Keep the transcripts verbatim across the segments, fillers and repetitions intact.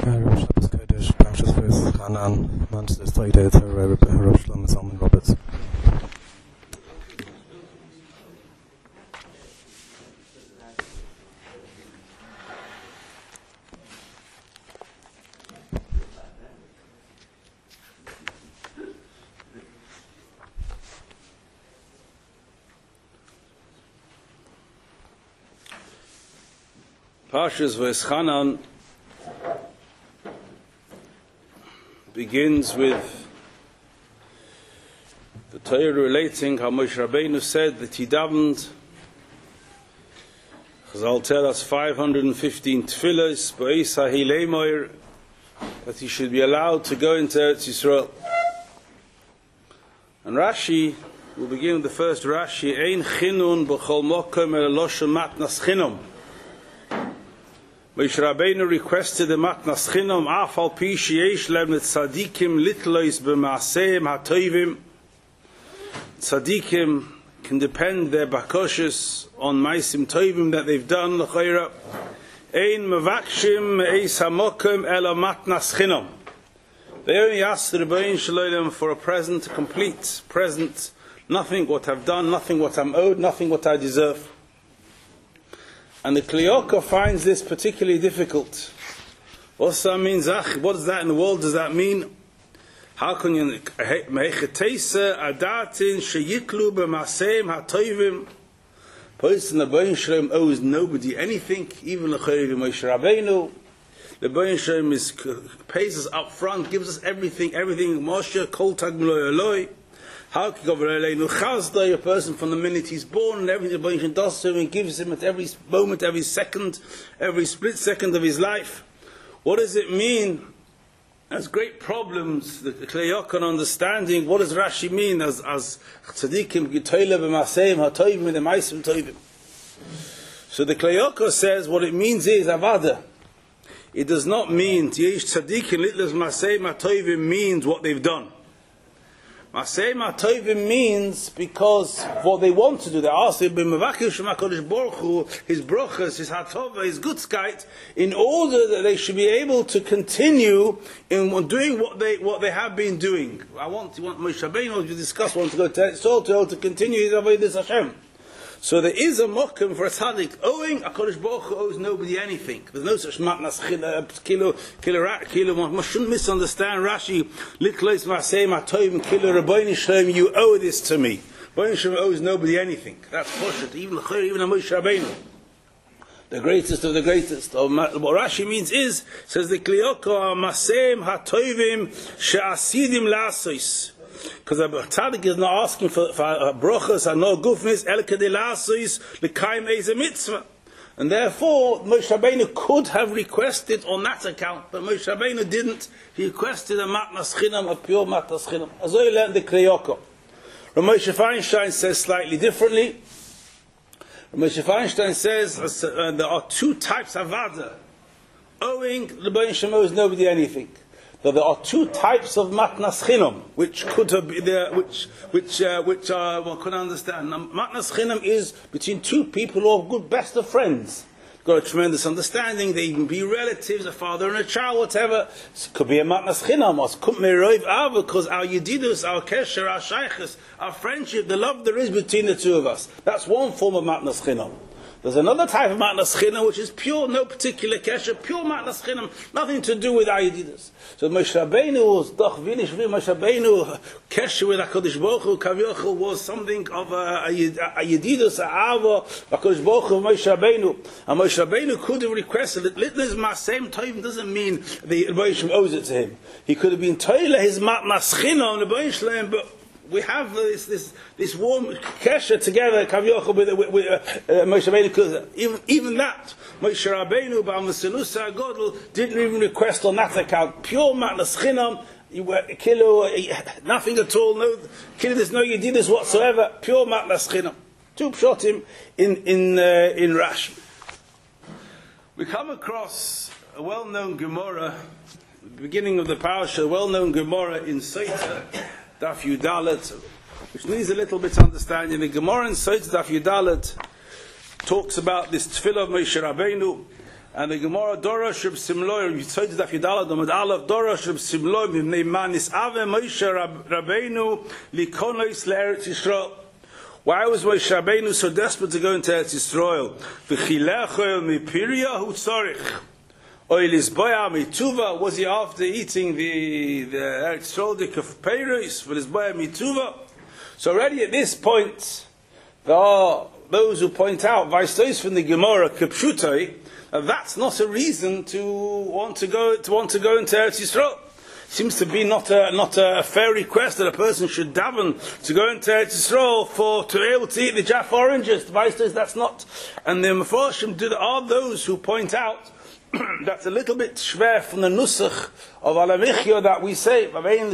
Rosh Shabbos Kodesh, Parshas Vos Hanan, Manchester State, Rosh Shlomo Zalman Roberts. Parshas Vos Hanan begins with the Torah relating how Moshe Rabbeinu said that he davened. Chazal tell us five hundred fifteen tefillos b'eis ha'hilei moir, that he should be allowed to go into Eretz Yisrael. And Rashi will begin with the first Rashi: Ein chinun b'chol mokom el loshem matnas chinum. Moshe Rabbeinu requested the matnas chinam af al pi sheyesh lem tzadikim litlois b'maaseim hatoivim. Tzadikim can depend their bakoshes on maisim toivim that they've done. L'chayra ein mevakshim eis hamokim ela matnas chinam. They only ask the Rebbeinu Shalom for a present, a complete present, nothing what I've done, nothing what I'm owed, nothing what I deserve. And the Kli Yakar finds this particularly difficult. What's that mean? What does that in the world does that mean? How can you mechetesa adatin sheyitlu b'maseim hatoivim? Person the Rebbeinu Shalom owes nobody anything, even the Moshe Rabbeinu. The Rebbeinu Shalom is pays us up front, gives us everything, everything. Moshe kol tagmuloi eloi. How can a person from the minute he's born and everything the Rebbeinu does to him and gives him at every moment, every second, every split second of his life? What does it mean? There's great problems. The Kli Yakar understanding. What does Rashi mean as as tzadikim gitoyle b'maseim hatoivim with the maisim toivim? So the Kli Yakar says what it means is avada. It does not mean yesh tzadikim litlos maseim hatoivim means what they've done. Masei Matovim means because what they want to do. They ask him, his brochas, his hatova, his gutzkeit, in order that they should be able to continue in doing what they what they have been doing. I want to want Moshe Rabbeinu to discuss, want to go to Eretz to, to continue his avodas Hashem. So there is a mokum for a tzaddik owing. HaKadosh Baruch Hu owes nobody anything. There's no such matnas kilo kilo kilo. One shouldn't misunderstand Rashi. Likleis masei matoim kilo Rebbeinu Shalom. You owe this to me. Rebbeinu Shalom owes nobody anything. That's poshut. Even l'chayr, even Moshe Rabbeinu, the greatest of the greatest. What Rashi means is, says the Kli Yakar, maseim hatoivim she'asidim la'asos. Because a tzaddik is not asking for, for uh, brochas and no gufnis el kedei la'asos l'kaim eizeh mitzvah, and therefore Moshe Rabbeinu could have requested on that account, but Moshe Rabbeinu didn't. He requested a matnas chinam, a pure matnas chinam. As I learned the Kli Yakar. Moshe Feinstein says slightly differently. Moshe Feinstein says uh, there are two types of vada. Owing the Rebbeinu Shalom owes nobody anything. That there are two types of matnas chinam, which could have been there, which which uh, which uh, one could understand. Now, matnas chinam is between two people who are good, best of friends. Got a tremendous understanding. They can be relatives, a father and a child, whatever. It could be a matnas chinam, or because our yedidus, our kesher, our shaykhs, our friendship, the love there is between the two of us. That's one form of matnas chinam. There's another type of matnas chinam which is pure, no particular kesher, pure matnas chinam, nothing to do with ayedidas. So Moshe Rabbeinu was doch vinish Moshe Rabbeinu kesher with HaKadosh Baruch Hu Kavyochel was something of a ayedidas, a ava HaKadosh Baruch Hu Moshe Rabbeinu. And Moshe Rabbeinu could have requested it. Litness masem toivim doesn't mean the Rebbeinu Shalom owes it to him. He could have been toile his matnas chinam the Rebbeinu Shalom, but we have this this this warm kesher together, Kavyochel with, with, with uh, uh, Moshe Rabbeinu. Even even that Moshe Rabbeinu b'Amaselusa Godel didn't even request on that account. Pure matnas chinam, kilo, nothing at all. No kilo. There's no yedidus whatsoever. Pure matnas chinam. Two pshotim in in uh, in Rashi. We come across a well-known Gemara, beginning of the parasha, a well-known Gemara in Sotah. Daf Yudalet, which needs a little bit of understanding. The Gemara in Sotah Daf Yudalet talks about this tefillah of Moshe Rabbeinu, And the Gemara Dora Sheb Simloi, you said that Yudala Domad Aleph Dora Sheb Simloi B'nei Manis Ave Moshe Rabbeinu Likonos LeEretz Yisrael. Why was Moshe Rabbeinu so desperate to go into Eretz Yisrael? V'chilecho mipiria hu tzorich. Oil is boya mituva. Was he after eating the the Eretz Yisrael of Peiros? For his boya mituva. So already at this point, there are those who point out, Vaistos from the Gemara Kipshutai, that that's not a reason to want to go to want to go into Eretz Yisrael. Seems to be not a not a fair request that a person should daven to go into Eretz Yisrael for to be able to eat the Jaffa oranges. Vaistos, that's not. And the Mefarshim do are those who point out that's a little bit shver from the nusach of Alamichya that we say.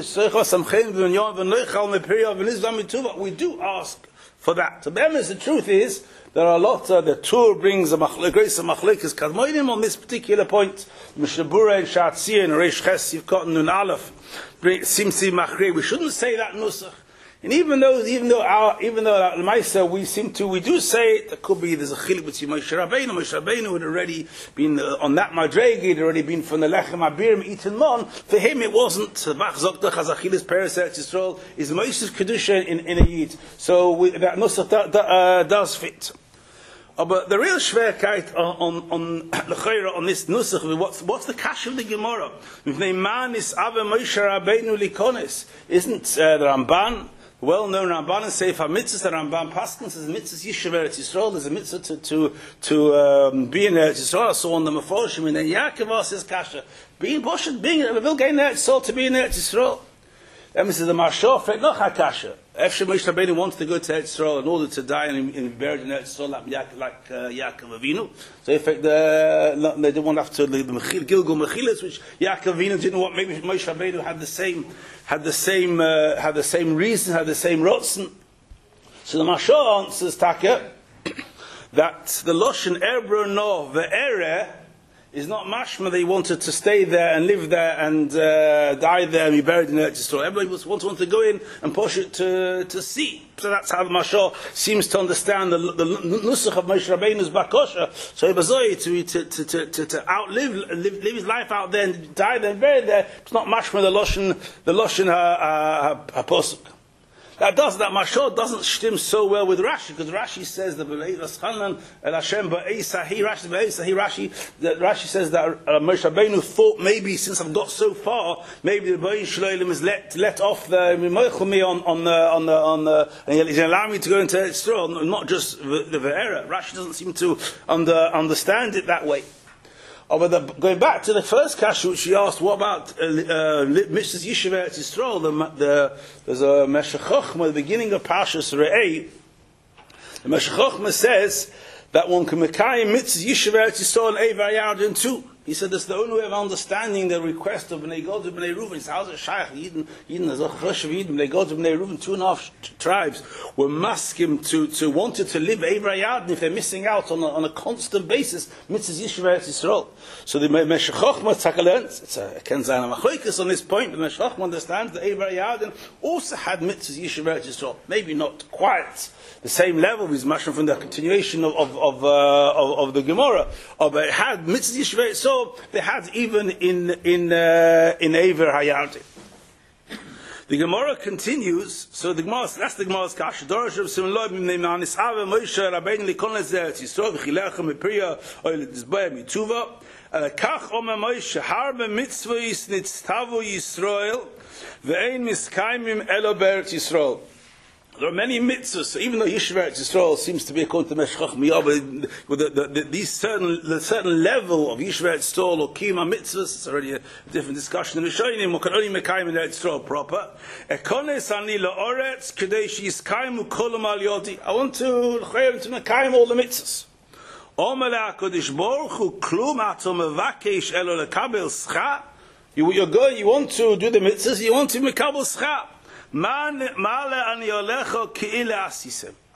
We do ask for that. So the truth is there are a lot. Uh, the Tur brings a grace of machlekes kadmoinim on this particular point. Mishabura and Shatzia and Reish Ches Yivkot Nun Aleph Simsi Machre. We shouldn't say that nusach. And even though, even though our, even though our Maisa, we seem to, we do say there could be there's a chilik between Moshe Rabbeinu. Moshe Rabbeinu had already been uh, on that madregi, he'd already been from the lechem abirim eaten mon. For him, it wasn't. Bach zokta chazachilis peres Eretz Yisrael is Moshe's kedusha in in a yid. So we, that nusach that, that, uh, does fit. Oh, but the real schwerkeit on on on, on this nusach, what's what's the kash of the Gemara? Man is ave Moshe Rabbeinu likones. Isn't uh, the Ramban? Well-known Ramban and Sefer mitzvahs, the Ramban Paskins is a mitzvah Yishuv Eretz Yisrael. There's a mitzvah to to, to um, be in Eretz Yisrael. So on the Mefarshim, and then Yaakov says Kasha, being Boshet, being a will gain Eretz Yisrael to be in Eretz Yisrael. Then says the Marshal, Fred noch Hakasha. Efshe Moshe Rabbeinu wanted to go to Eretz Yisrael in order to die and be buried in Eretz Yisrael like, like uh, Yaakov Avinu. So in fact, the, they didn't want to have to the Gilgul Mechilas, which Yaakov Avinu didn't want. Maybe Moshe Rabbeinu had the same, had the same, uh, had the same reason, had the same rotzen. So the Marshal answers Taka that the Loshen Erbro no ve'ere is not mashma that he wanted to stay there and live there and uh, die there and be buried in Eretz Yisrael. Everybody was wants want to go in and push it to to see. So that's how the Mashal seems to understand the the nusach of Moshe Rabbeinu's bakosha. So he was to to to to to outlive live, live his life out there and die there and buried there. It's not mashma the loshen the loshen haposuk. That does that Mashal doesn't stim so well with Rashi, because Rashi says that Rashi Rashi that Rashi says that uh, Moshe Rabbeinu thought maybe since I've got so far, maybe the Bnei Shloim is let let off the me on on the on the on the and he's allowing me to go into Israel, not just the, the Ve'era. Rashi doesn't seem to under, understand it that way. Oh, but the, going back to the first kasha, which she asked, what about Mitzvahs Yishuv Eretz Yisrael? The, the, there's a Meshech Chochmah, the beginning of Parshas Re'eh. The Meshech Chochmah says that one can mekayim Mitzvahs Yishuv Eretz Yisrael and Eivar Yarden too. He said that's the only way of understanding the request of Bnei Gad and Bnei Reuven. He said, how's it shaykh? Yidden, Yidden, there's a chosh of Yidden, Bnei Gad and Bnei Reuven, two and a half tribes, were maskim to, to wanted to live Eivar Yarden if they're missing out on a, on a constant basis, Mitzvahs Yishuv Eretz Yisrael. So the Meshech Chochmah Tzaka it's a Ken Zayin HaMachloikos on this point, but Meshech Chochmah understands that Eivar Yarden also had Mitzvahs Yishuv Eretz Yisrael. Maybe not quite the same level, with mashma from the continuation of of of, uh, of, of the Gemara. Oh, but it had Mitzvahs Yishuv Eretz Yisrael. They had even in in uh, in Eivar Hayarden. The Gemara continues. So the Gemara, that's the Gemara's kasha. Dorosh of Simloi b'nei Manis Ave Moshe Rabbeinu likones Eretz Yisrael v'chilechem mipriya oil dizbaya mituva. Kach omer Moshe harbe mitzvos nitztavu Yisrael ve'ein miskaimim elo be'Eretz Yisrael. There are many mitzvahs, so even though Yishuv Eretz Yisrael seems to be according to Meshech Chochmah, with the, the, the, these certain, the certain level of Yishuv Eretz Yisrael or Kima mitzvahs, it's already a different discussion in Rishonim, or can only mekayim in Eretz Yisrael proper. Ekones ani la'oretz k'dei sheyiskayim u'kolam al yodi. I want to chayim to mekayim all the mitzvahs. Omer le'HaKadosh Baruch Hu klum ato mevakesh elo lekabel scha. You, you're going, you want to do the mitzvahs, you want to mekabel scha. I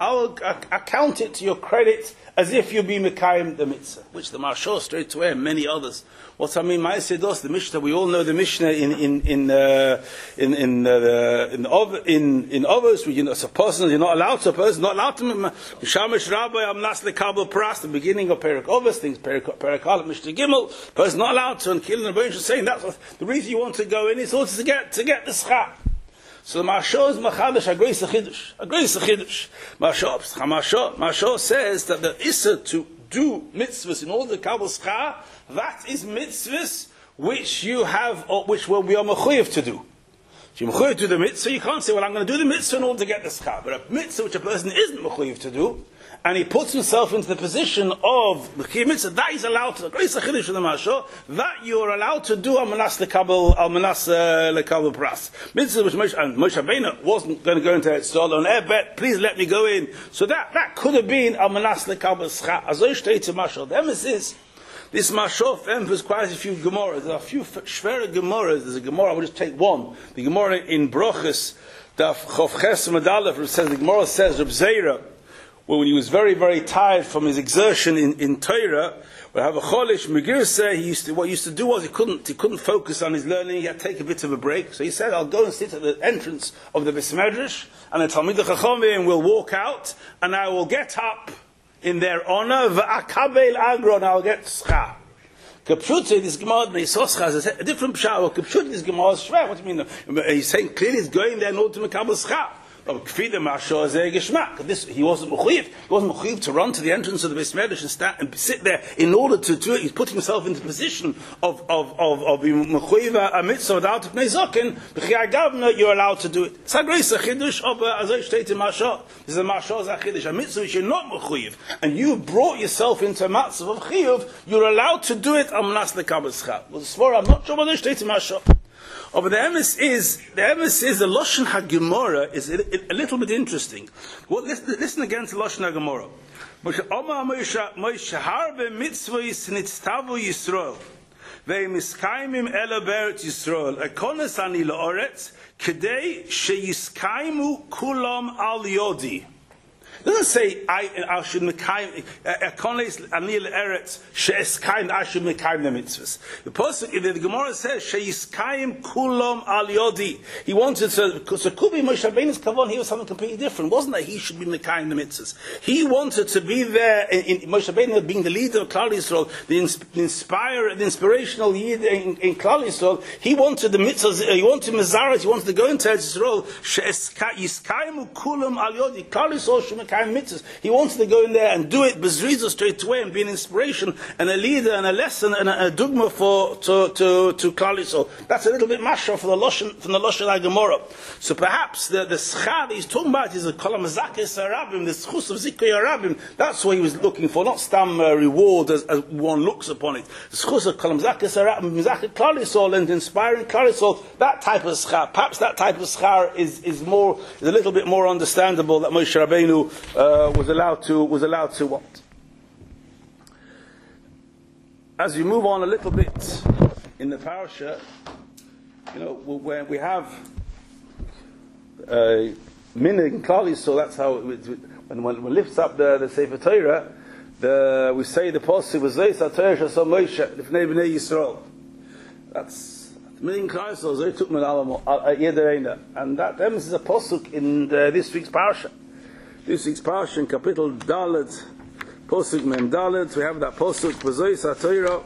I will account it to your credit as if you be Mekayim the mitzvah, which the Marshal straight away and many others. What I mean, Ma'aseh the Mishnah, we all know the Mishnah in in in uh, in in uh, in Ov, in in Ovos, you know, as a person you're not allowed to a person not allowed to Shamish Rabbi Amnas lekabel pras, the beginning of Perak Ovos, things Perak Perak Aleph Mishnah Gimel, person not allowed to and killing the Rebbeinu saying that's what, the reason you want to go in is also to get to get the schar. So the Marshal is Machadash, a great Chiddush, a great Chiddush. Marshal, Marshal says that the Issa to do mitzvahs in order to kabel schar, that is mitzvahs which you have, or which will be a mechuyev to do. If you're mechuyev to do the mitzvah, you can't say, well, I'm going to do the mitzvah in order to get the schar. But a mitzvah which a person isn't mechuyev to do, and he puts himself into the position of the mitzvah, that is allowed to, the great Chiddush of the Marshal, that you are allowed to do al-manas lekabel, al-manas lekabel pras. Mitzvah which Moshe, and Moshe Rabbeinu wasn't going to go into Etzol on Ebet, please let me go in. So that, that could have been al-manas lekabel schar. As I state to Marshal, the emphasis, this Marshal emphasizes quite a few Gemaras. There are a few shvera Gemaras. There's a Gemara, I will just take one. The Gemara in Brochus, Daf Chof Ches Medalef, says, the Gemara says, Reb Zera, well, when he was very, very tired from his exertion in, in Torah, would have a cholish, Megir say, he used to, what he used to do was he couldn't, he couldn't focus on his learning, he had to take a bit of a break. So he said, I'll go and sit at the entrance of the Beis Medrash, and the Talmid Chachamim will walk out, and I will get up in their honor, v'akabel agro, and I'll get schar. Kapshut, this Gemara, Meisoscha, has a different pshat. Kapshut, this Gemara is shver. What do you mean? He's saying clearly he's going there in order to makabel schar. This, he wasn't mechuyev. He wasn't mechuyev to run to the entrance of the Beis Medrash and stand and sit there in order to do it. He's putting himself into the position of of of of being mechuyev a mitzvah without pnei zokin. B'chiyah gavna, you're allowed to do it. It's a great chiddush of as I stated in Marshal. This is a Marshal's chiddush. A mitzvah which you're not mechuyev, and you brought yourself into a matzav of chiyuv. You're allowed to do it. Amnas lekabel schar. Well, the svara, I'm not sure what I stated in Marshal. Oh, but the emes is the emes is the Lashon HaGemara is a, a little bit interesting. Well, listen, listen again to Lashon HaGemara. Moshe Omar Moshe Moshe harbe mitzvos nitztavu Yisrael ve'miskaimim ela be'eretz Yisrael ekones ani la'oretz kedei sheyiskaimu kulam al yodi. It doesn't say I I should mekayim ekones ani la'eretz sheyiskayim I should mekayim the mitzvahs. The person the, the Gemara says sheyiskayim kulam al yodi. He wanted to, because it could be Moshe Rabbeinu's kavan. He was something completely different. It wasn't that he should be mekayim the mitzvahs. He wanted to be there in, in Moshe Rabbeinu being the leader of Klal Yisrael, the, ins, the inspire the inspirational leader in, in Klal Yisrael. He wanted the mitzvahs. He wanted Mazaret. He wanted to go into Yisrael. Sheyiskayim kulam al yodi. Klal Yisrael should mitzvahs. He wanted to go in there and do it bezriza straight away and be an inspiration and a leader and a lesson and a, a dogma for to to to Klal Yisrael. That's a little bit mashra for the Lashon from the Lashon HaGemara. So perhaps the the schar that he's talking about is a kolam zakis harabim, the schus of zikri harabim. That's what he was looking for, not stam uh, reward as, as one looks upon it. The schus of kolam zakis harabim, zakir Klal Yisrael and inspiring Klal Yisrael. That type of schar, perhaps that type of schar is is more is a little bit more understandable that Moshe Rabbeinu Uh, was allowed to was allowed to what? As we move on a little bit in the parasha, you know, where we have uh, minig and klali, so that's how it, when one lifts up the, the Sefer Torah, the we say the pasuk was Zeis HaTorah Shasam Moshe Lifnei Bnei Yisrael. That's minig and klali, so they took min alam yedereina, and that is a pasuk in the, this week's parasha. This week's parsha in Kapitel Dalet, Posuk Mem Dalet, we have that Posuk, V'zois HaTorah,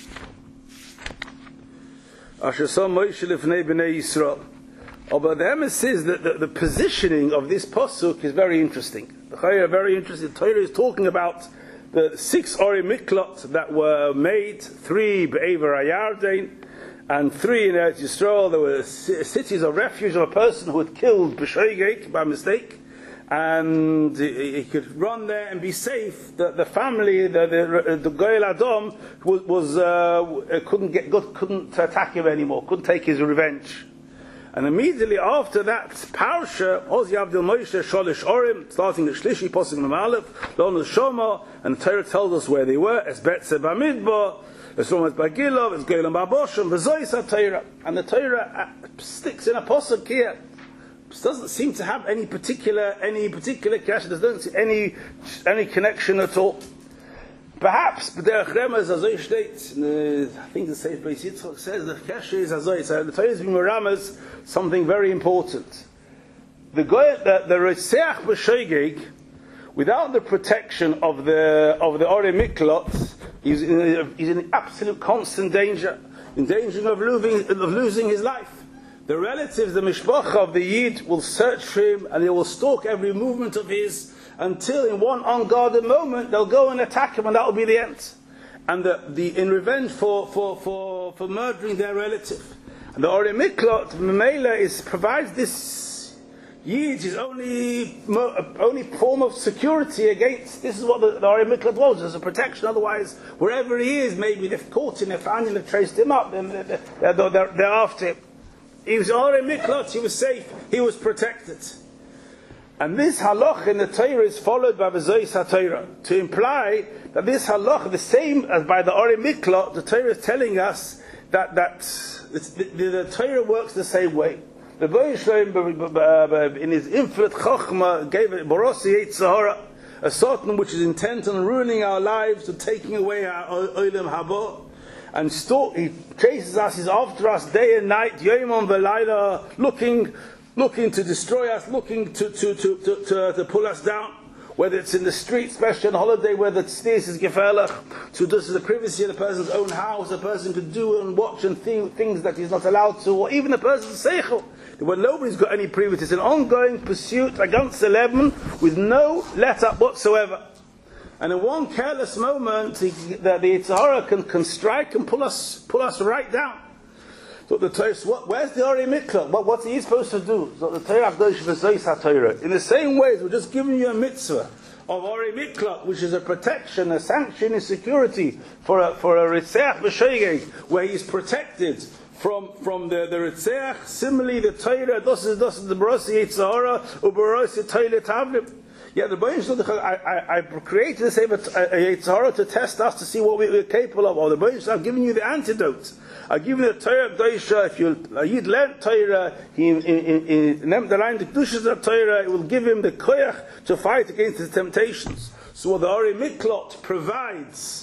Asher Sam Moshe Lifnei Bnei Yisrael. Oh, but the emes says that the, the positioning of this Posuk is very interesting. The Chayah very interesting. The Torah is talking about the six Ori Miklot that were made, three Be'ever HaYarden, and three in Eretz Yisrael. There were cities of refuge of a person who had killed B'Shoigek by mistake, and he could run there and be safe. The, the family, the the, the Goel Adom, was, was uh, couldn't get couldn't attack him anymore, couldn't take his revenge. And immediately after that parsha, Ozi Abdul Moshe Sholish Orim, starting the Shlishi Posuk Mamalef, Lon Shoma, and the Torah tells us where they were. Es Betze Bamidbar, es Romas Bagilov, es Goel Baboshim, V'zois HaTorah, and the Torah sticks in a posuk here. doesn't seem to have any particular any particular connection. There doesn't see any any connection at all. Perhaps, but there are Remez as I state. I think the Seif Beis Yitzchak says the Kesher is as I say. The Torah is being Ramez something very important. The goy, the the Reseach b'Shoigeg, without the protection of the of the Orei Miklot, he's in, a, he's in absolute constant danger, in danger of losing of losing his life. The relatives, the mishpacha of the Yid, will search for him and they will stalk every movement of his until in one unguarded moment they'll go and attack him and that will be the end. And the, the in revenge for, for, for, for murdering their relative. And the Orei Miklot, Memela, is provides this Yid his only only form of security against. This is what the, the Orei Miklot was, as a protection. Otherwise, wherever he is, maybe they've caught him, they've found him, they've traced him up, then they're, they're, they're, they're after him. He was Orei Miklot, he was safe, he was protected. And this halach in the Torah is followed by the Zois HaTorah, to imply that this halach, the same as by the Orei Miklot, the Torah is telling us that, that the, the, the Torah works the same way. The Boy Shalom, in his infinite chokhmah, gave it Borosi Yitzhahara, a certain which is intent on ruining our lives, to taking away our Olam Haba. And stalk, he chases us, he's after us day and night, Yomam V'Layla, looking, looking to destroy us, looking to, to, to, to, to, to pull us down. Whether it's in the street, especially on holiday, where the stairs is gefährlich, to this is the privacy of the person's own house, a person could do and watch and think things that he's not allowed to, or even a person's seichel, when nobody's got any privacy. It's an ongoing pursuit against the Levin with no let up whatsoever. And in one careless moment, he, the, the Yitzhahara can, can strike and pull us pull us right down. So the Torah, what, where's the Orei Miklot? What, what's he supposed to do? So the Torah Hakadosh v'Zois HaTorah. In the same way, we're just giving you a mitzvah of Orei Miklot, which is a protection, a sanction, a security for a for a Reseach b'Shoigeg, where he's protected from from the the Reseach. Similarly, the Torah, this is this is the Borosi Yitzhahara, uBorosi Torah Tavlim. Yeah, the Baruch I, I, I created this Yitzhahara to test us, to see what we, we're capable of. Or the Baruch I've given you the antidote. I've given you the Torah Doisha. If you Yid learn Torah, he in the line the Kedushas of Torah, it will give him the koyach to fight against his temptations. So what the Orei Miklot provides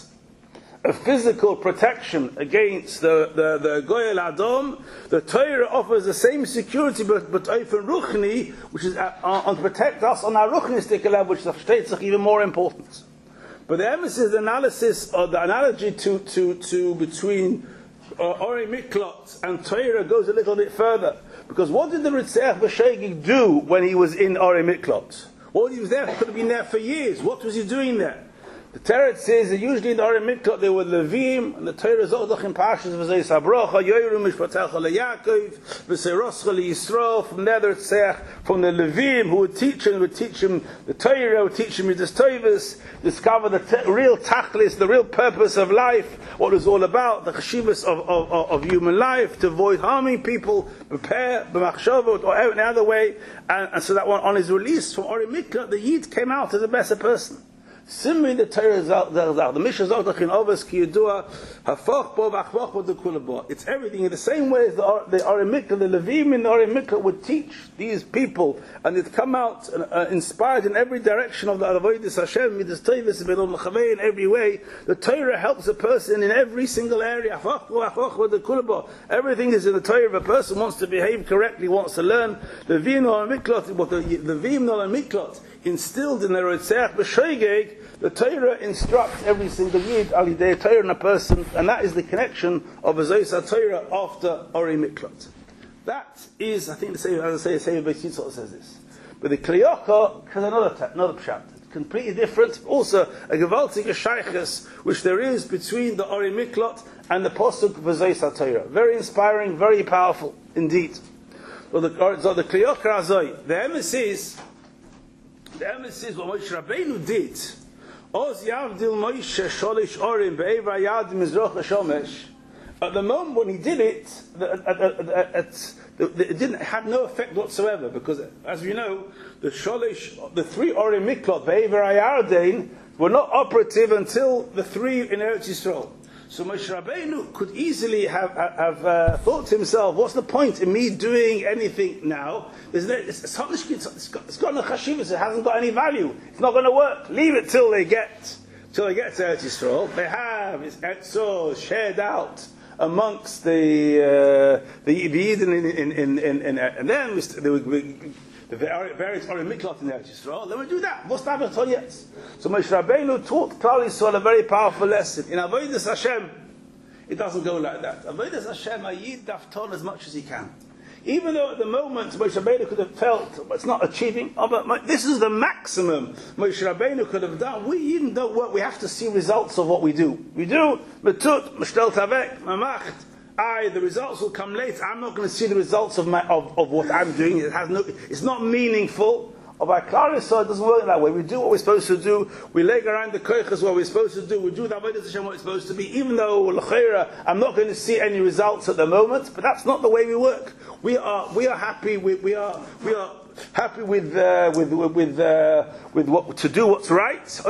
a physical protection against the the, the Goyel Adom. The Torah offers the same security, but but Ofen Ruchni, which is uh, on to protect us on our Ruchnistic level, which is even more important. But the emphasis, the analysis, or the analogy to to to between uh, Orei Miklot and Torah goes a little bit further, because what did the Reseach b'Shoigeg do when he was in Orei Miklot? Well, he was there, could have been there for years. What was he doing there? The Torah says that usually in the Orei Miklot there were Levim, and the Torah Zodach in Parshas V'Zois HaBrocha, Yoru Mishpatecha LeYaakov, V'Seiroscha LeYisrael. From there, the Tzech, from the Levim who would teach him, would teach him the Torah, would teach him Midas Tovos, discover the te- real tachlis, the real purpose of life, what it's all about, the cheshivas of, of, of human life, to avoid harming people, prepare b'machshavot, or any other way, and, and so that one, on his release from Orei Miklot, the Yid came out as a better person. Similarly, the Torah is out there. The Mishnah Zotach in Ovas Ki Yedua Hafach Bo V'Achvach Bo Dekula Bo. It's everything in the same way as the the Orei Miklot, the Levim in the Orei Miklot would teach these people, and it come out uh, inspired in every direction of the Avodas Hashem, Midas Tovos, B'Dom L'Chavei, in every way. The Torah helps a person in every single area. Hafach Bo V'Achvach Bo Dekula Bo. Everything is in the Torah. If a person wants to behave correctly, wants to learn, the Levim in Orei Miklot, what the Levim in Orei Miklot instilled in the Reseach b'Shoigeg, the Torah instructs every single Yid alidei Torah in a person, and that is the connection of Zois HaTorah after Orei Miklot. That is, I think, the same as I say, the Seif Beis Yitzchak says this. But the Kli Yakar has another another pshat, completely different. Also, a gewaltige shaychus which there is between the Orei Miklot and the pasuk Zois HaTorah. Very inspiring, very powerful indeed. So the so the Kli Yakar Azoi, the emphasis. The emphasis what Moshe Rabbeinu did. Oz Yavdil Moshe Sholish Orim Be'eva Yad Mizrach Shomesh. At the moment when he did it, the, at, at, at, at, the, it didn't have no effect whatsoever, because, as we know, the Sholish, the three Orei Miklot Be'eva Yardain were not operative until the three in Eretz Yisrael. So Moshe Rabbeinu could easily have have uh, thought to himself, "What's the point in me doing anything now? There's no, it's, it's, it's, got, it's got no chashivas. It hasn't got any value. It's not going to work. Leave it till they get till they get to Eretz Yisrael. They have it's Etzor shared out amongst the uh, the Eden in in in, in, in and then they would." The various Orim Miklot in Eretz Yisrael, then we do that. What's that about yet? So Moshe Rabbeinu taught Klal Yisrael a very powerful lesson. In Avodas Hashem, it doesn't go like that. Avodas Hashem, Ayid dafton as much as he can. Even though at the moment Moshe Rabbeinu could have felt it's not achieving, oh, but this is the maximum Moshe Rabbeinu could have done. We even don't work. We have to see results of what we do. We do Metut, Mishtel Tavek, Mamacht. I, the results will come later. I'm not going to see the results of my of, of what I'm doing. It has no. It's not meaningful. Of our Klal Yisrael, it doesn't work that way. We do what we're supposed to do. We leg around the koiches what we're supposed to do. We do the Avodas Hashem what we're supposed to be. Even though l'cheira, I'm not going to see any results at the moment, but that's not the way we work. We are we are happy. We, we are we are. happy with uh, with with uh, with what to do what's right. A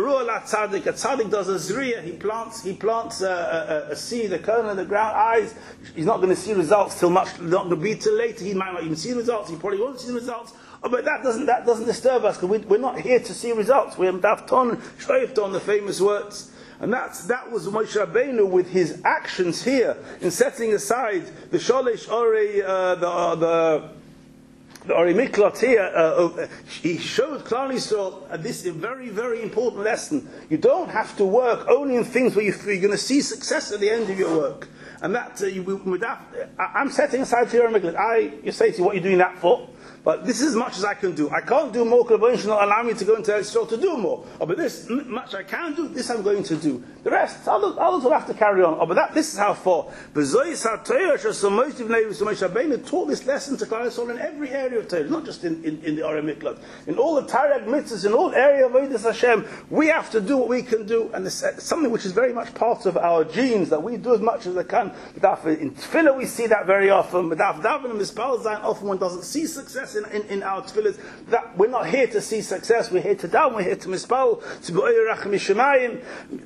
tzaddik does a zriya. He plants he plants a, a, a seed, a kernel in the ground. Eyes. He's not going to see results till much. Not going to be till later. He might not even see results. He probably won't see the results. Oh, but that doesn't that doesn't disturb us because we, we're not here to see results. We're dafton shreifton, the famous words. And that's, that was Moshe Rabbeinu with his actions here in setting aside the sholish ori uh, the uh, the. The Orim Miklot here, uh, he showed Klal Yisrael uh, this very, very important lesson. You don't have to work only in things where you, you're going to see success at the end of your work. And that, uh, you, with that I'm setting aside for your Orim Miklot. I, you say to you, what are you doing that for? But this is as much as I can do. I can't do more. K'lavosh not allow me to go into Eretz Yisrael to do more. Oh, but this much I can do. This I'm going to do. The rest, others, others will have to carry on. Oh, but that this is how far. Moshe Rabbeinu taught this lesson to Klal Yisrael in every area of Torah, not just in, in, in the Orim Miklot. In all the Tarek mitzvahs, in all area of Avodas Hashem, we have to do what we can do, and it's something which is very much part of our genes that we do as much as we can. In Tefillah we see that very often. Often one doesn't see success. In, in, in our tefillahs, that we're not here to see success, we're here to down, we're here to mispal, to be rachmi shemayim.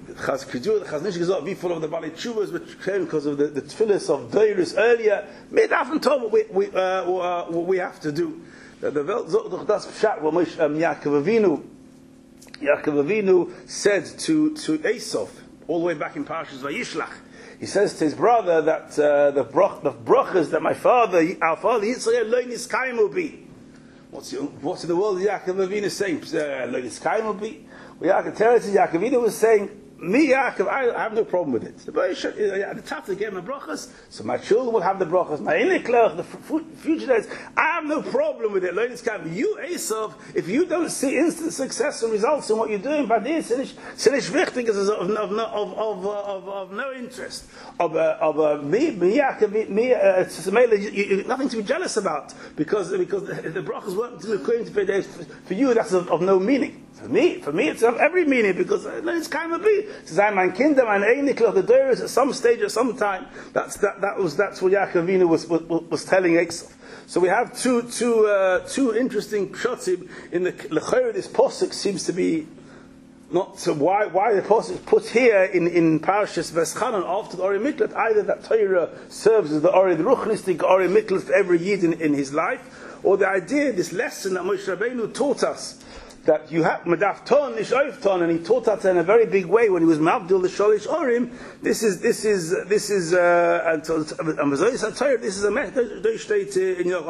The Chaznish goes up, be full of the Bali Tshuvas, which came because of the, the tefillahs of Deiris earlier. Midaf and told what we, we, uh, uh, what we have to do. The Welt Zot das Pshat, what Yaakov Avinu, Yaakov Avinu said to, to Esav, all the way back in Parshas Vayishlach, he says to his brother that uh, the, broch, the brachas that my father, our father Yitzchak, lo niskaymu bi. What's, what's in the world Yaakov Avinu saying? Lo niskaymu bi. Well, Yaakov Avinu was saying, me Yaakov, I, I have no problem with it. The Tafta gave my brachas, so my children will have the brachas. My iniklach, the future days, I have no problem with it. Lo niskaymu. You Esav, if you don't see instant success and results in what you're doing, but this is wichtig is of of of of of, of no interest. Of uh, of uh, me me Yaakov me uh, nothing to be jealous about because because the, the brachas weren't according to for, for you. That's of, of no meaning. For me, for me, it's of every meaning because uh, it's kind of be. Sein mein Kinder, mein Einikler, the Deiris at some stage, at some time. That's that. That was that's what Yaakov Avinu was, was was telling Esav. So we have two two uh, two interesting pshatim in the l'chayr. This posuk seems to be not so why why the posuk put here in in Parshas Veschanan after the Orim Miklot. Either that Torah serves as the Orim Ruchnistic Orim Miklot for every yid in, in his life, or the idea, this lesson that Moshe Rabbeinu taught us. That you have medaf ton nishoif ton, and he taught that in a very big way when he was mavdil the sholish orim. This is this is this is uh, and this is a method in your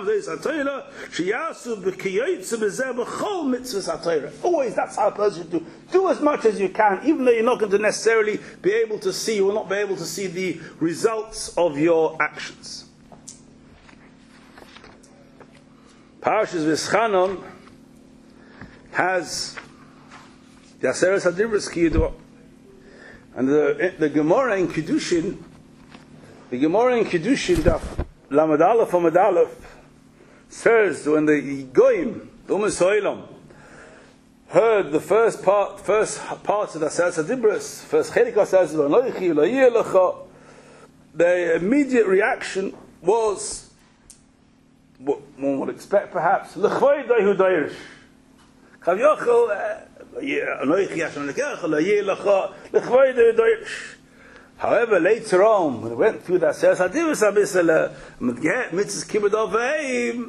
always. That's how a person should do. Do as much as you can, even though you're not going to necessarily be able to see. You will not be able to see the results of your actions. Parshas Veschanan has the Aseres Hadibros Kiyudot, and the the Gemara in Kiddushin, the Gemara in Kiddushin, the Lamed Aleph Amud Aleph, says when the Goyim, the Umas Ha'olam, heard the first part, first part of the Aseres Hadibros, first Chelik says V'anoichi lo yeh lecha, the immediate reaction was what one would expect, perhaps l'chvay dahu dairish. However, later on, when we went through that Seres Hadivus Abisala, Mitzvahs Kibbud Oveim,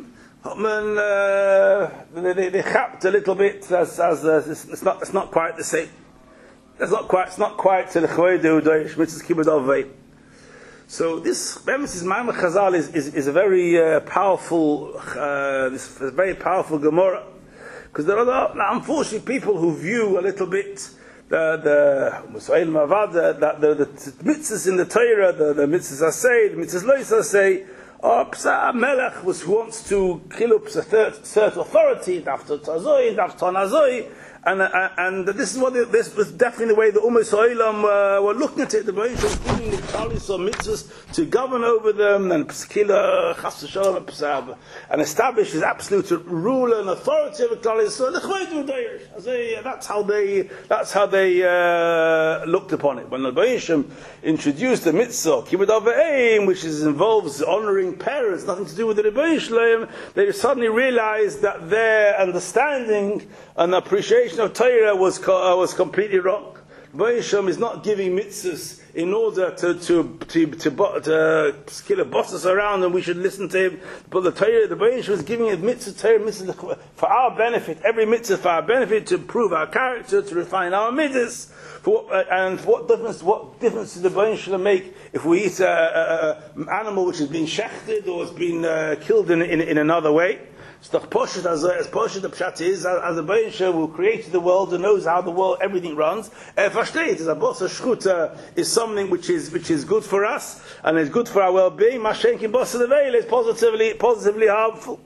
they, they, they chapped a little bit as, as uh, it's, it's not it's not quite the same. It's not quite it's not quite to the Chaydu Udoish Mitzvahs Kibbud Oveim. So this Bemis Ma'amad Chazal is, is is a very uh, powerful uh, this is a very powerful Gemara, because there are unfortunately people who view a little bit the the Musail Mavada, that the, the, the mitzvahs in the Torah, the, the mitzvahs Asay, the mitzvahs Lois Asay, or Psa Melech was who wants to kill up a third, third authority, after Tazoi, after Tanazoi, and uh, and this is what the, this was definitely the way the Ummah So'ilam uh, were looking at it. The Baruch was giving the Kalis or mitzvahs to govern over them and Pskila Chas V'Shalom Psab and establish his absolute rule and authority over Kalis. So the Chaydu that's how they that's how they uh, looked upon it. When the Baruch introduced the mitzvah Kibbud Oveim, which is involves honoring parents, nothing to do with the Rebbeinu Shalom, they suddenly realized that their understanding and appreciation of Torah was uh, was completely wrong. Rebbeinu is not giving mitzvahs in order to to to to, to, to kill a bosses around and we should listen to him. But the Torah, the Rebbeinu was giving a mitzvah Torah mitzvah for our benefit, every mitzvah for our benefit, to improve our character, to refine our mitzvahs. For what, uh, and for what difference? What difference does the Rebbeinu make if we eat an animal which has been shechted or has been uh, killed in, in in another way? So the Poshet, as, as Poshet the Pshat is, as, as the Baruch who created the world and knows how the world, everything runs, uh, Versteht, is a boss, a shchuta, is something which is which is good for us, and is good for our well-being. Mashenkin boss of the veil is positively, positively harmful.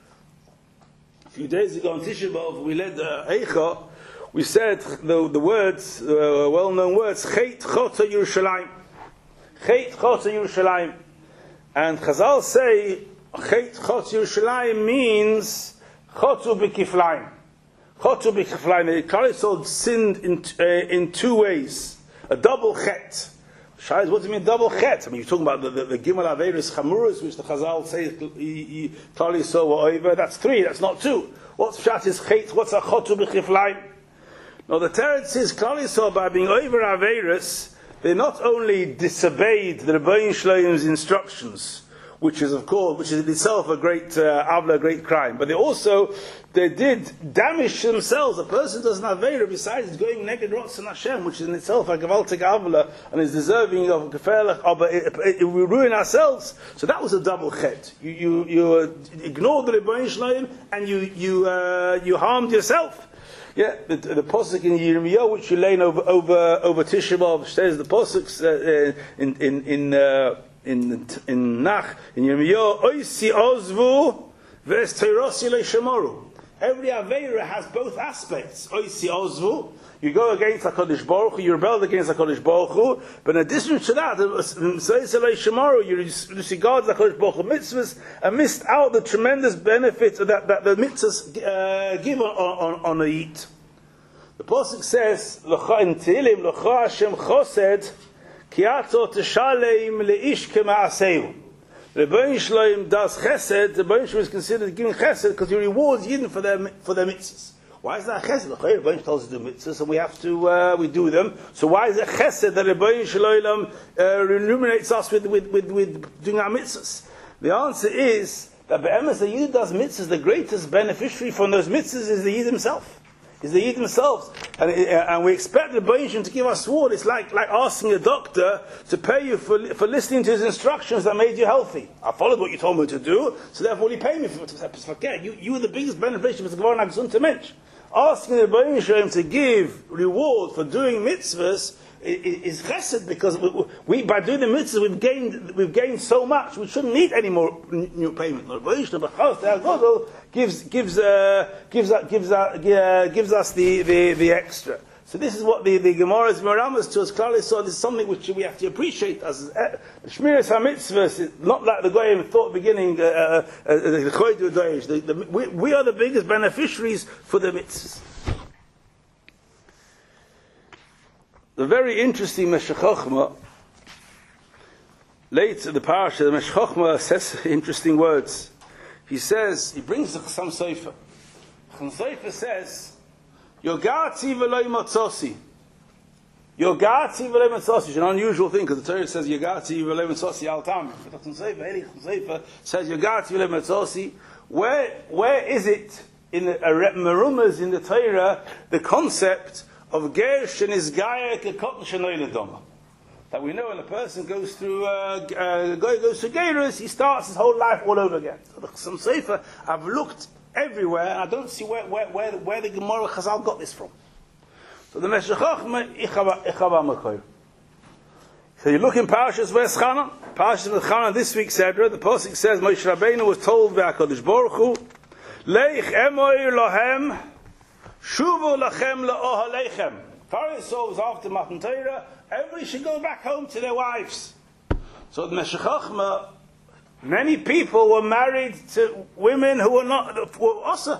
A few days ago on Tisha B'Av, we led uh, Eicha, we said the, the words, uh, well-known words, Chet Chota Yerushalayim. Chet Chota Yerushalayim. And Chazal say, Chet Chot Yerushalayim means Chotu B'Kiflayim. Chotu B'Kiflayim. The Klal Yisrael sinned in uh, in two ways. A double Chet. Shai, what do you mean double Chet? I mean, you're talking about the, the, the Gimel Averis Chamuras, which the Chazal say Klal Yisrael were over. That's three. That's not two. What's Pshat is Chet? What's a Chotu B'Kiflayim? Now the Teretz says Klal Yisrael, by being over Averis, they not only disobeyed the Rebbeinu Shloim's instructions, which is of course, which is in itself a great uh, avla, a great crime. But they also, they did damage themselves. A person doesn't have Aveira besides going naked Rots and Hashem, which is in itself a gewaltig avla, and is deserving of gefährlich, but it, it, it, we ruin ourselves. So that was a double chet. You, you, you uh, ignored the Rebbeinu Shloim, and you, you, uh, you harmed yourself. Yeah, the, the posuk in Yirmiyahu, which you learn over, over, over Tisha B'Av, says the posuk uh, in, in, in, uh, in in Nach in Yirmiyahu, oisi ozvu ves teirosi leishamoru. Every aveira has both aspects. Oisi ozvu, you go against HaKadosh Baruch Hu, you rebelled against HaKadosh Baruch Hu, but in addition to that, you disregard the HaKadosh Baruch Hu mitzvahs and missed out the tremendous benefits that, that the mitzvahs uh, give on, on, on the eat. The Pasuk says, L'cha in Tehillim, L'cha Hashem chosed, Kiato teshalem leish kema'aseu. The Rebbeinu Shloim does chesed. The Rebbeinu Shloim is considered giving chesed because he rewards Yidden for their for their mitzvahs. Why is that chesed? The Rebbeinu Shloim tells us to do mitzvahs, and we have to uh, we do them. So why is it chesed that the Rebbeinu Shloim uh, illuminates us with, with with with doing our mitzvahs? The answer is that be'emes the Yid does mitzvahs. The greatest beneficiary from those mitzvahs is the Yid himself. Is the Yid themselves, and, and we expect the Baruch to give us sword. It's like like asking a doctor to pay you for for listening to his instructions that made you healthy. I followed what you told me to do, so therefore he paid me for it. You you were the biggest beneficiary for the Gevon HaGesunte Mensch. Asking the Baruch to give reward for doing mitzvahs is chesed, because we, we by doing the mitzvahs we've gained we've gained so much. We shouldn't need any more new payment. gives gives uh, gives uh, gives uh, gives us the, the, the extra. So this is what the, the Gemara's Meramas to us clearly saw. This is something which we have to appreciate as uh, the Shmiras HaMitzvahs is not like the Goyim thought beginning. Uh, uh, uh, the, the, we, we are the biggest beneficiaries for the mitzvahs. The very interesting Meshech Chochmah, late in the parasha, the Meshech Chochmah says interesting words. He says, he brings the Chassam Sofer. Chassam Sofer says, Yogati v'loi motzosi. Yogati v'lei mitzvasi. It's an unusual thing because the Torah says Yogati v'lei mitzvasi al tam. It doesn't say Sefer says Yogati v'lei mitzvasi. Where where is it in the Merumas in the Torah the concept of ger shenizgaya kekot shenoy ledoma? That we know when a person goes through uh, uh, goes through gerus, he starts his whole life all over again. So the Chassam Sofer, I've looked everywhere and I don't see where where where, where the Gemara Chazal got this from. So the Meshech Chochmah ichava makoy. So you look in Parashas V'eschana, Parashas V'eschana this week's Sedra, the pasuk says Moshe Rabbeinu was told by HaKadosh Baruch Hu, Leich emoy lohem, shuvu lachem la'ohalechem. Pharaoh was after Matan Torah, everybody should go back home to their wives. So the Meshech Chochmah, many people were married to women who were not were Asa.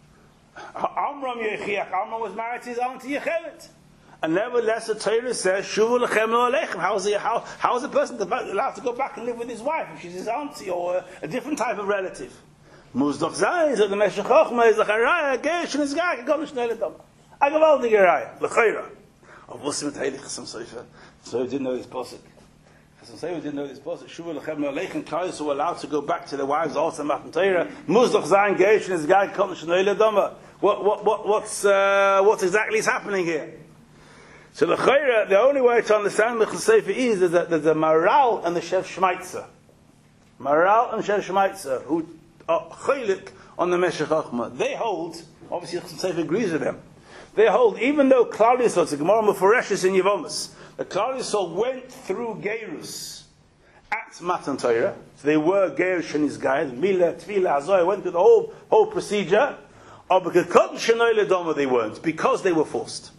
Amram Yechiach, Amram was married to his auntie Yechevet. And nevertheless, the Torah says, Shuvu lechem lo'alechem. How is, how, how is a person allowed to go back and live with his wife if she's his auntie or a, a different type of relative? Muzdach Zayin, so the Meshech Chochmah is the Charaya, Gesh, and his guy, Gekol Shnei Ledom. Agavaldi Geraya, L'chayra. Of Vusim T'ayli Chassam Sofer. So he didn't know this pasuk. Chassam Sofer didn't know this pasuk. Shuvu lechem lo'alechem. Kais were allowed to go back to their wives also Matan Torah. Muzdach Zayin, Gesh, and his guy, Gekol Shnei Ledom. What, what, what, what's, uh, what exactly is happening here? So the Chayra, the only way to understand the Sefer is, is that there's a Maral and the Shev Shmaitzer. Maral and Shev Shmaitzer, who are Chaylik on the Meshech Chochmah. They hold, obviously the Sefer agrees with them, they hold, even though Klal Yisrael, the Gemara Meforeshes in Yevomus, the Klal Yisrael went through Gerus at Matan Torah, so they were Gerus and his guys, Mila, Tvila, Azoy, went through the whole, whole procedure, but Gekot Shenoi Ledoma they weren't, because they were forced.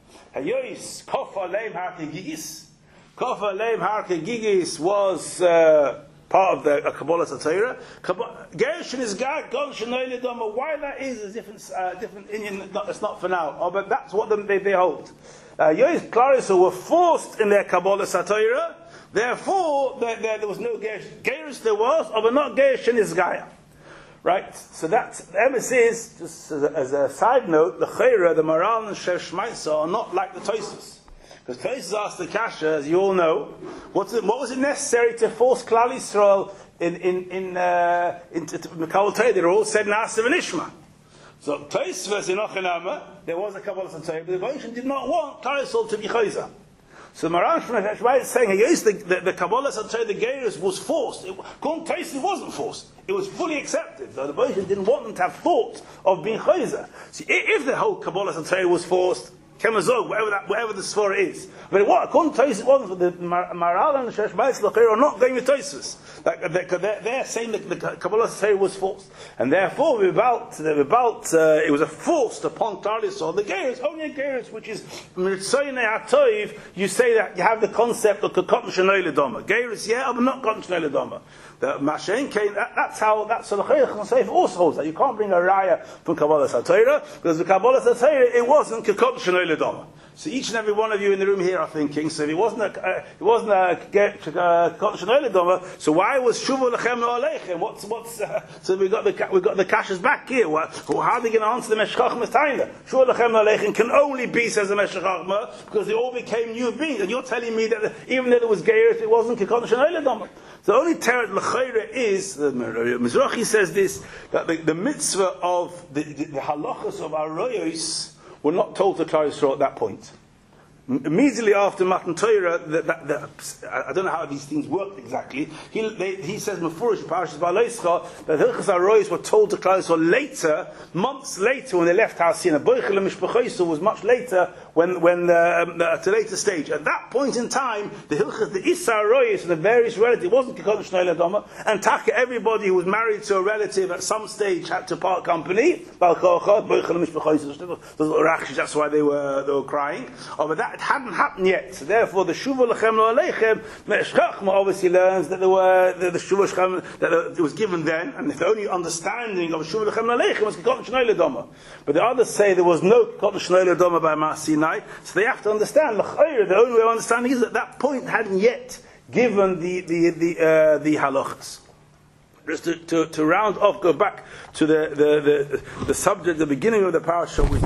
Hayois Kofa Leim Harkegigis. Kofa Leim Harkegigis was uh, part of the uh, Kabbalah Torah. Gershon is God, God Shenoi Ledoma. Why that is a different, uh, different Indian. It's not for now. Oh, but that's what them, they, they hold. Hayois Clarissa were forced in their Kabbalah Torah. Therefore, there, there, there was no Gershon. Gershon there was, but not Gershon is Gaia. Right? So that's, the emes is, just as a, as a side note, the Chayra, the Maral and Shev Shmaitza are not like the Tosfos. Because Tosfos asked the Kasha, as you all know, what's it, what was it necessary to force Klal Yisrael in, in, in, uh, into Mekabel Torah? They were all said Na'aseh v'Nishma. So Tosfos in Ochanama, there was a Kabbalah Torah, but the Rebbeinu did not want Klal Yisrael to be Chayza. So Maran Shmuel is saying, yes, the, the, the Kabbalah Torah, the Gerus was forced. It, it wasn't forced. It was fully accepted. So the Rebbeinu didn't want them to have thought of being Chayza. See, if the whole Kabbalah Torah was forced, Kemazog, whatever that, whatever the Sforah is. But what, according to Tosfos, it wasn't. The Maral and the Shesh Bais are not going with Tosfos. Like, they're, they're saying that the Kabbalah Torah was forced. And therefore, we're about, we're about uh, it was a forced upon Klal Yisrael. The Gerus, only a Gerus, which is Mitzayne HaToiv, you say that you have the concept of Kekot Shenoi Ledoma. Gerus, yeah, but not Kekot Shenoi Ledoma. The Mashen came, that, that's how, that's so the Chayach also holds that. You can't bring a raya from Kabbalah Torah, because the Kabbalah Torah, it wasn't Kekot Shenoi Ledoma. So each and every one of you in the room here are thinking, so if it wasn't a, uh, it wasn't a Kekot Shenoi Ledoma, so why was Shuvu Lechem Lo'alechem? What's, what's, uh, so we got the, we got the kashas back here. What, how are they going to answer the Meshech Chochmah's Taina? Shuvu Lechem Lo'alechem can only be, says the Meshech Chochmah, because they all became new beings. And you're telling me that even though there was Gerus, it wasn't Kekot Shenoi Ledoma. The only teretz l'chayre is, the Mizrahi says this, that the, the mitzvah of the, the, the halachas of Aroyos were not told to Klal Yisrael at that point. Immediately after Matan Torah, that, that, that, I don't know how these things worked exactly. He, they, he says, Mefurish Parashas Ba'aleischa, that Hilchas Aroyos were told to Klal Yisrael later, months later, when they left Har Sinai. Boichel Mishpachosu was much later, when, when uh, um, at a later stage. At that point in time, the Hilchas, the Issa Aroyos, and the various relatives, wasn't Kekot Shnei Ledoma, and Taka, everybody who was married to a relative at some stage had to part company. Balkocha, Boichel Mishpachosu, that's why they were, they were crying. Oh, but that it hadn't happened yet. So therefore, the Shuvu Lechem Lo'alechem, Meshech Chochmah obviously learns that there were the, the Shuvu Lechem that it was given then, and the only understanding of Shuvu Lechem Lo'alechem was Kekot Shnei Ledoma. But the others say there was no Kekot Shnei Ledoma by Mar Sinai, so they have to understand. The only way of understanding is that that point hadn't yet given the the the uh, the halachas. Just to, to, to round off, go back to the the the, the subject, the beginning of the parasha, which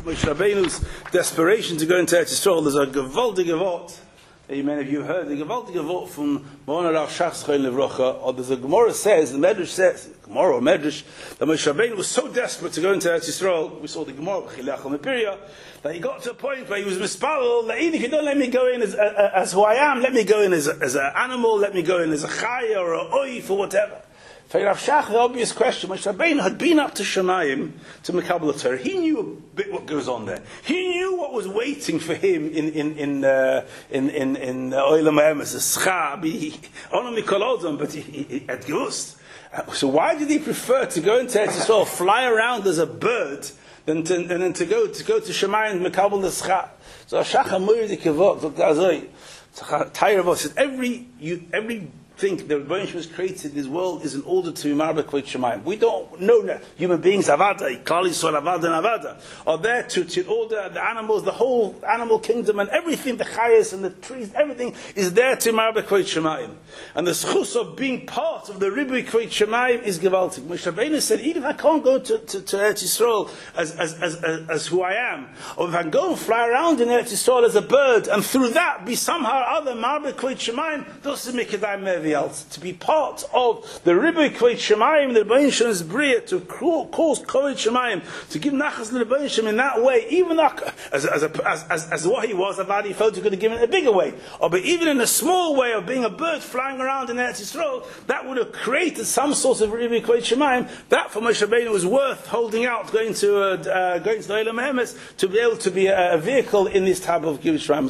Moshe Rabbeinu's desperation to go into Eretz Yisrael. There's a gewaltige Wort. Amen. If you've heard the gewaltige Wort from Moana Rav Shach Zechon Livrocha, or there's a Gemara says, the Medrash says, Gemara or Medrash, that Moshe Rabbeinu was so desperate to go into Eretz Yisrael. We saw the Gemara Chilach Mepiria, that he got to a point where he was mispalel that even if you don't let me go in as, uh, as who I am, let me go in as a, as an animal, let me go in as a chaya or a oif or whatever. For Rav Shach, the obvious question, Moshe Rabbeinu had been up to Shemayim to Mekabel Torah. He knew a bit what goes on there. He knew what was waiting for him in in in uh, in in in Olam Emes, a schab, only Mikolodon, but he, he, at Gust. So why did he prefer to go into Eretz Yisrael, fly around as a bird, than to, and then to go to go to Shemayim Mekabel the schab? So Shach Amur the Kevok, Doctor Azoi, Tyre of us, every you every. think the Rebbeinu was created in this world is in order to Marbek Kvod Shemayim. We don't know that human beings, Avada, Kali Sol Avada and Avada, are there to, to order the animals, the whole animal kingdom and everything, the chayas and the trees, everything is there to Marbek Kvod Shemayim. And the schus of being part of the Ribui Kvod Shemayim is gewaltig. Moshe Rabbeinu said, even if I can't go to, to, to Eretz Yisrael as, as, as, as, as who I am, or if I go and fly around in Eretz Yisrael as a bird, and through that be somehow or other Marbek Kvod Shemayim, those is Mikadai Mevi. Else, to be part of the Ribui Kvod Shemayim, the Rebbeinu Shalom's Bria, to cause Kvod Shemayim, to give Nachas to the Rebbeinu Shalom in that way, even as, as, a, as, as, as what he was, Avad, he felt he could have given it a bigger way. Or but even in a small way of being a bird flying around in Eretz Yisrael, that would have created some sort of Ribui Kvod Shemayim. That for Moshe Rabbeinu was worth holding out, going to uh, uh, going to the Olam Emes, to be able to be a, a vehicle in this type of Givus Shemayim.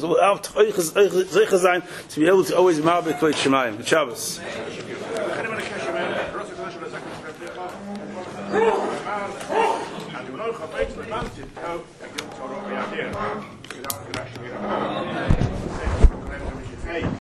To be able to always Marbek Kvod Shemayim. Shabbos.